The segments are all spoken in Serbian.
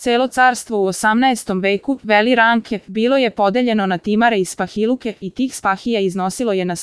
Celo carstvo u 18. veku, Veli Ranke, bilo je podeljeno na timare i spahiluke i tih spahija iznosilo je na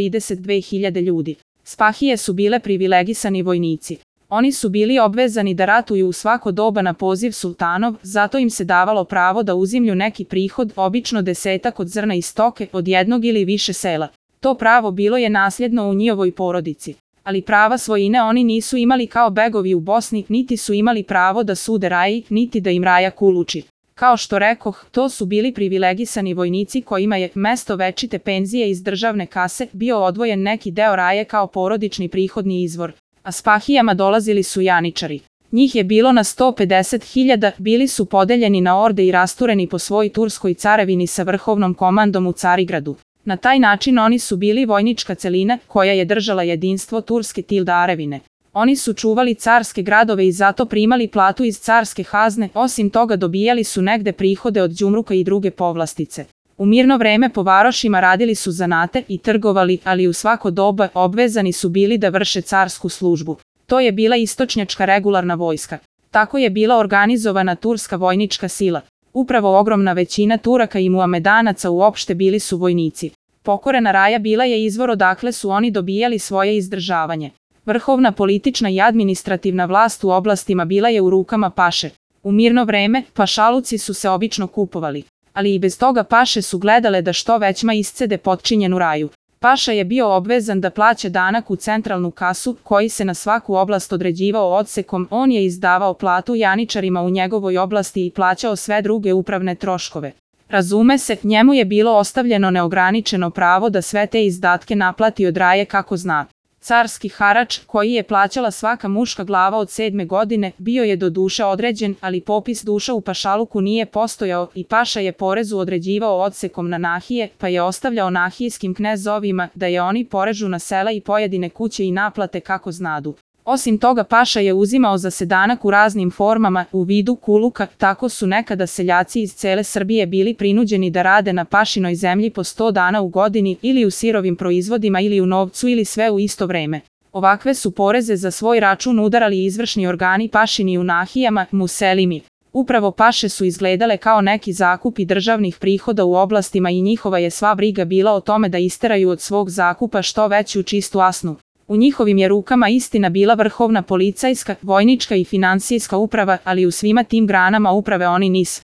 132.000 ljudi. Spahije su bile privilegisani vojnici. Oni su bili obvezani da ratuju u svako doba na poziv sultanov, zato im se davalo pravo da uzimlju neki prihod, obično 10 od zrna i stoke, od jednog ili više sela. To pravo bilo je nasljedno u njihovoj porodici. Ali prava svojine oni nisu imali kao begovi u Bosni, niti su imali pravo da sude raji, niti da im raja kuluči. Kao što rekoh, to su bili privilegisani vojnici kojima je, mesto večite penzije iz državne kase, bio odvojen neki deo raje kao porodični prihodni izvor. A spahijama dolazili su janičari. Njih je bilo na 150.000, bili su podeljeni na orde i rastureni po svoj turskoj carevini sa vrhovnom komandom u Carigradu. Na taj način oni su bili vojnička celina koja je držala jedinstvo turske Tildarevine. Oni su čuvali carske gradove i zato primali platu iz carske hazne, osim toga dobijali su negde prihode od đumruka i druge povlastice. U mirno vreme po varošima radili su zanate i trgovali, ali u svako doba obvezani su bili da vrše carsku službu. To je bila istočnjačka regularna vojska. Tako je bila organizovana turska vojnička sila. Upravo ogromna većina Turaka i Muamedanaca uopšte bili su vojnici. Pokorena raja bila je izvor odakle su oni dobijali svoje izdržavanje. Vrhovna politična i administrativna vlast u oblastima bila je u rukama paše. U mirno vreme, pašaluci su se obično kupovali. Ali i bez toga paše su gledale da što većma iscede potčinjenu raju. Paša je bio obvezan da plaća danak u centralnu kasu, koji se na svaku oblast određivao odsekom, on je izdavao platu janičarima u njegovoj oblasti i plaćao sve druge upravne troškove. Razume se, njemu je bilo ostavljeno neograničeno pravo da sve te izdatke naplati od raje kako zna. Carski harač, koji je plaćala svaka muška glava od 7. godine, bio je do duše određen, ali popis duša u pašaluku nije postojao i paša je porezu određivao odsekom na nahije, pa je ostavljao nahijskim knezovima da je oni porežu na sela i pojedine kuće i naplate kako znadu. Osim toga paša je uzimao za sedanak u raznim formama, u vidu kuluka, tako su nekada seljaci iz cele Srbije bili prinuđeni da rade na pašinoj zemlji po 100 dana u godini ili u sirovim proizvodima ili u novcu ili sve u isto vreme. Ovakve su poreze za svoj račun udarali izvršni organi pašini u nahijama, muselimi. Upravo paše su izgledale kao neki zakupi državnih prihoda u oblastima i njihova je sva briga bila o tome da isteraju od svog zakupa što veću čistu asnu. U njihovim je rukama istina bila vrhovna policajska, vojnička i finansijska uprava, ali u svima tim granama uprave oni nisu